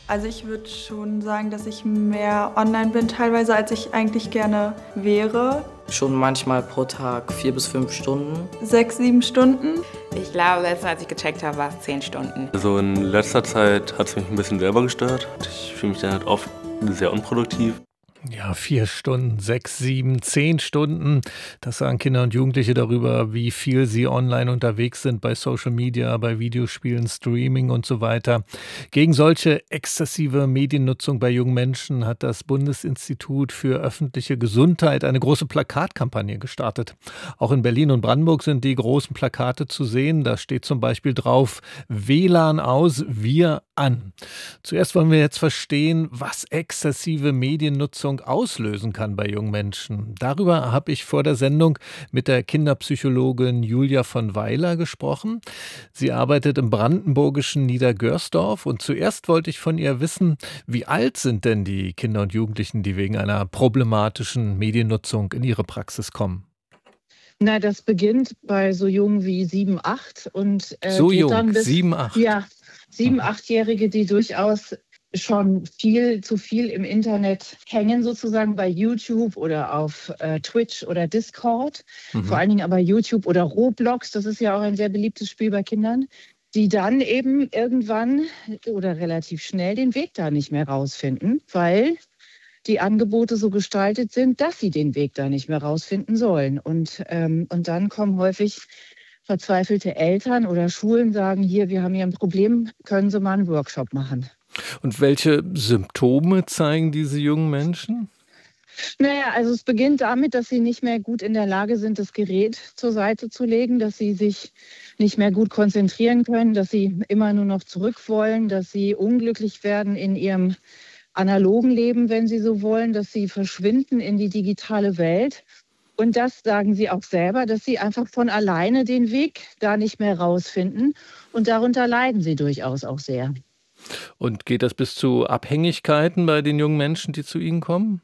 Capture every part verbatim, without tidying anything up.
Also ich würde schon sagen, dass ich mehr online bin teilweise, als ich eigentlich gerne wäre. Schon manchmal pro Tag vier bis fünf Stunden. Sechs, sieben Stunden. Ich glaube, letztes Mal, als ich gecheckt habe, war es zehn Stunden. Also in letzter Zeit hat es mich ein bisschen selber gestört. Ich fühle mich dann halt oft sehr unproduktiv. Ja, vier Stunden, sechs, sieben, zehn Stunden. Das sagen Kinder und Jugendliche darüber, wie viel sie online unterwegs sind bei Social Media, bei Videospielen, Streaming und so weiter. Gegen solche exzessive Mediennutzung bei jungen Menschen hat das Bundesinstitut für öffentliche Gesundheit eine große Plakatkampagne gestartet. Auch in Berlin und Brandenburg sind die großen Plakate zu sehen. Da steht zum Beispiel drauf: W L A N aus, wir an. Zuerst wollen wir jetzt verstehen, was exzessive Mediennutzung auslösen kann bei jungen Menschen. Darüber habe ich vor der Sendung mit der Kinderpsychologin Julia von Weiler gesprochen. Sie arbeitet im brandenburgischen Niedergörsdorf und zuerst wollte ich von ihr wissen, wie alt sind denn die Kinder und Jugendlichen, die wegen einer problematischen Mediennutzung in ihre Praxis kommen? Na, das beginnt bei so jung wie sieben, acht und äh, so geht jung, dann bis, sieben, acht. Ja, sieben, achtjährige, die durchaus schon viel zu viel im Internet hängen, sozusagen bei YouTube oder auf äh, Twitch oder Discord. Mhm. Vor allen Dingen aber YouTube oder Roblox, das ist ja auch ein sehr beliebtes Spiel bei Kindern, die dann eben irgendwann oder relativ schnell den Weg da nicht mehr rausfinden, weil die Angebote so gestaltet sind, dass sie den Weg da nicht mehr rausfinden sollen. Und, ähm, und dann kommen häufig verzweifelte Eltern oder Schulen, sagen, hier, wir haben hier ein Problem, können Sie mal einen Workshop machen. Und welche Symptome zeigen diese jungen Menschen? Naja, also es beginnt damit, dass sie nicht mehr gut in der Lage sind, das Gerät zur Seite zu legen, dass sie sich nicht mehr gut konzentrieren können, dass sie immer nur noch zurück wollen, dass sie unglücklich werden in ihrem analogen Leben, wenn sie so wollen, dass sie verschwinden in die digitale Welt. Und das sagen sie auch selber, dass sie einfach von alleine den Weg da nicht mehr rausfinden. Und darunter leiden sie durchaus auch sehr. Und geht das bis zu Abhängigkeiten bei den jungen Menschen, die zu Ihnen kommen?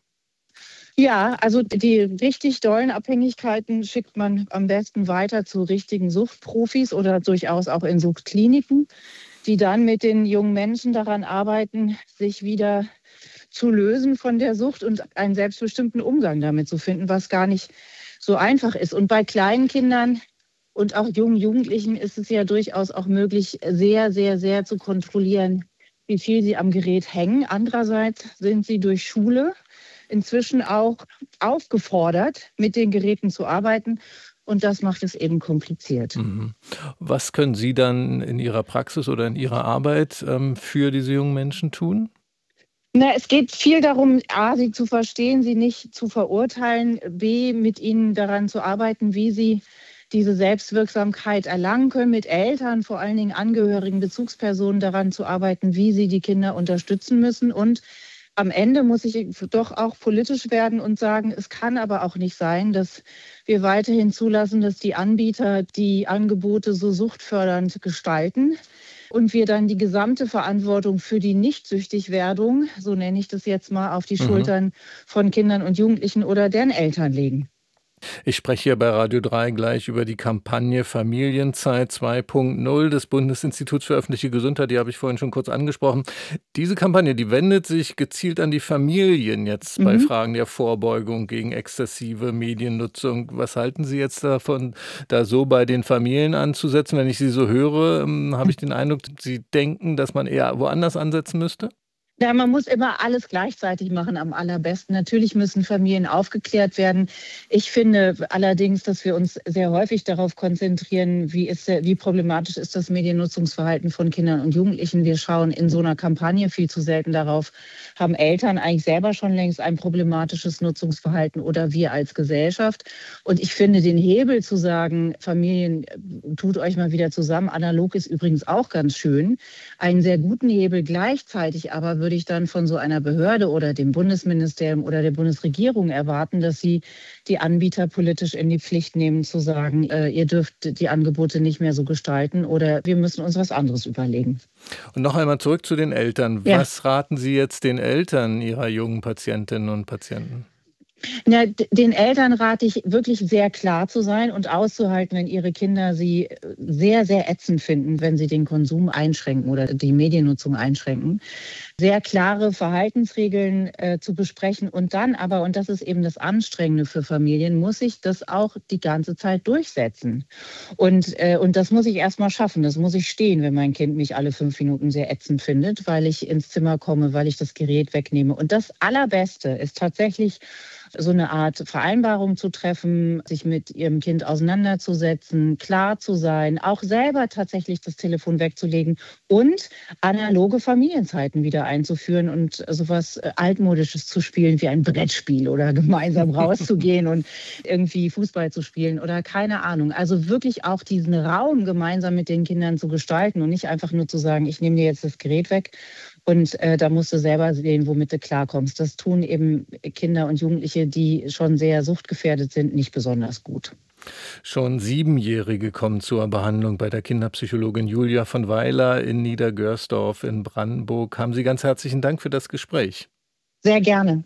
Ja, also die richtig dollen Abhängigkeiten schickt man am besten weiter zu richtigen Suchtprofis oder durchaus auch in Suchtkliniken, die dann mit den jungen Menschen daran arbeiten, sich wieder zu lösen von der Sucht und einen selbstbestimmten Umgang damit zu finden, was gar nicht so einfach ist. Und bei kleinen Kindern und auch jungen Jugendlichen ist es ja durchaus auch möglich, sehr, sehr, sehr zu kontrollieren, wie viel sie am Gerät hängen. Andererseits sind sie durch Schule inzwischen auch aufgefordert, mit den Geräten zu arbeiten. Und das macht es eben kompliziert. Was können Sie dann in Ihrer Praxis oder in Ihrer Arbeit ähm, für diese jungen Menschen tun? Na, es geht viel darum, A, sie zu verstehen, sie nicht zu verurteilen, B, mit ihnen daran zu arbeiten, wie sie diese Selbstwirksamkeit erlangen können, mit Eltern, vor allen Dingen Angehörigen, Bezugspersonen daran zu arbeiten, wie sie die Kinder unterstützen müssen. Und am Ende muss ich doch auch politisch werden und sagen, es kann aber auch nicht sein, dass wir weiterhin zulassen, dass die Anbieter die Angebote so suchtfördernd gestalten und wir dann die gesamte Verantwortung für die Nichtsüchtigwerdung, so nenne ich das jetzt mal, auf die mhm. Schultern von Kindern und Jugendlichen oder deren Eltern legen. Ich spreche hier bei Radio drei gleich über die Kampagne Familienzeit zwei Punkt null des Bundesinstituts für öffentliche Gesundheit. Die habe ich vorhin schon kurz angesprochen. Diese Kampagne, die wendet sich gezielt an die Familien jetzt mhm. bei Fragen der Vorbeugung gegen exzessive Mediennutzung. Was halten Sie jetzt davon, da so bei den Familien anzusetzen? Wenn ich Sie so höre, habe ich den Eindruck, Sie denken, dass man eher woanders ansetzen müsste? Ja, man muss immer alles gleichzeitig machen, am allerbesten. Natürlich müssen Familien aufgeklärt werden. Ich finde allerdings, dass wir uns sehr häufig darauf konzentrieren, wie, ist der, wie problematisch ist das Mediennutzungsverhalten von Kindern und Jugendlichen. Wir schauen in so einer Kampagne viel zu selten darauf, haben Eltern eigentlich selber schon längst ein problematisches Nutzungsverhalten oder wir als Gesellschaft. Und ich finde den Hebel zu sagen, Familien, tut euch mal wieder zusammen, analog ist übrigens auch ganz schön, einen sehr guten Hebel gleichzeitig aber würde ich dann von so einer Behörde oder dem Bundesministerium oder der Bundesregierung erwarten, dass sie die Anbieter politisch in die Pflicht nehmen, zu sagen, äh, ihr dürft die Angebote nicht mehr so gestalten oder wir müssen uns was anderes überlegen. Und noch einmal zurück zu den Eltern. Ja. Was raten Sie jetzt den Eltern Ihrer jungen Patientinnen und Patienten? Na, den Eltern rate ich wirklich sehr klar zu sein und auszuhalten, wenn ihre Kinder sie sehr, sehr ätzend finden, wenn sie den Konsum einschränken oder die Mediennutzung einschränken. sehr klare Verhaltensregeln äh, zu besprechen. Und dann aber, und das ist eben das Anstrengende für Familien, muss ich das auch die ganze Zeit durchsetzen. Und, äh, und das muss ich erstmal schaffen. Das muss ich stehen, wenn mein Kind mich alle fünf Minuten sehr ätzend findet, weil ich ins Zimmer komme, weil ich das Gerät wegnehme. Und das Allerbeste ist tatsächlich, so eine Art Vereinbarung zu treffen, sich mit ihrem Kind auseinanderzusetzen, klar zu sein, auch selber tatsächlich das Telefon wegzulegen und analoge Familienzeiten wieder einzuführen und sowas Altmodisches zu spielen wie ein Brettspiel oder gemeinsam rauszugehen und irgendwie Fußball zu spielen oder keine Ahnung. Also wirklich auch diesen Raum gemeinsam mit den Kindern zu gestalten und nicht einfach nur zu sagen, ich nehme dir jetzt das Gerät weg. Und äh, da musst du selber sehen, womit du klarkommst. Das tun eben Kinder und Jugendliche, die schon sehr suchtgefährdet sind, nicht besonders gut. Schon Siebenjährige kommen zur Behandlung bei der Kinderpsychologin Julia von Weiler in Niedergörsdorf in Brandenburg. Haben Sie ganz herzlichen Dank für das Gespräch. Sehr gerne.